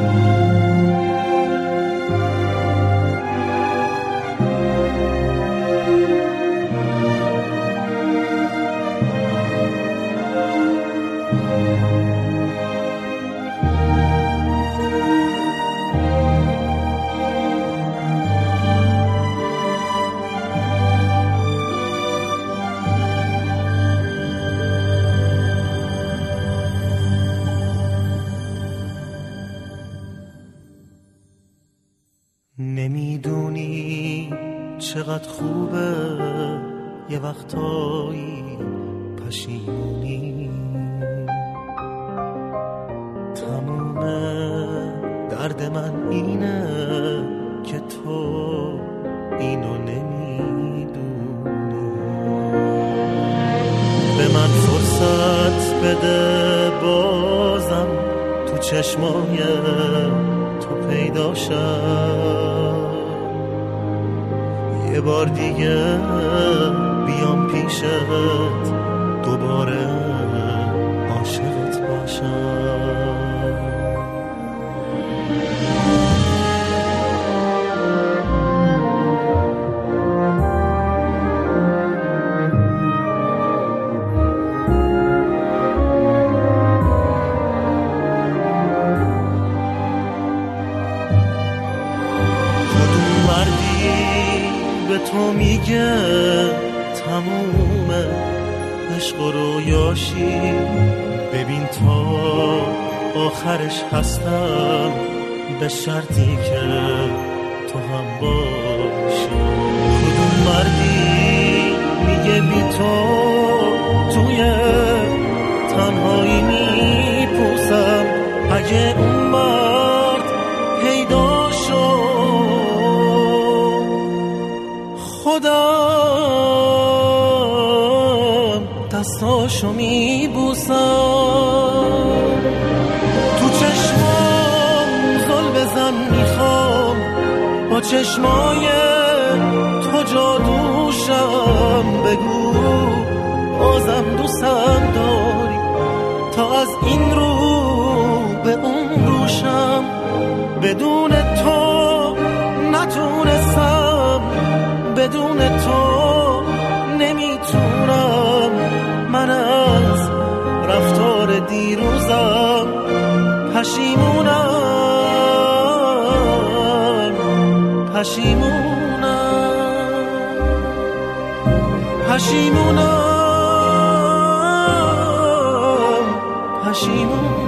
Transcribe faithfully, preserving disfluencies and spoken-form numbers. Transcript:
نمیدونی چقدر خوبه یه وقتایی پشیمونی، تموم درد من اینه که تو اینو نمیدونی. به من فرصت بده بازم تو چشمای تو پیدا شم، یه بار دیگه بیام پیشت دوباره عاشقت باشم. تو میگه تمومه عشق و رویاشی، ببین تا آخرش هستم به شرطی که تو هم باشی. کدوم مردی میگه بی تو توی تنهایی میپوسم، اگه اون مرد پیدا شد خودم دستاشو میبوسم. تو چشمام زل بزن میخوام با چشمای تو جادوشم، بگو بازم دوستم داری تا از این رو به اون روشم. بدون تو نتونستم، بدون تو نمیتونم، من از رفتار دیروزم پشیمونم، پشیمونم، پشیمونم، پشیمونم.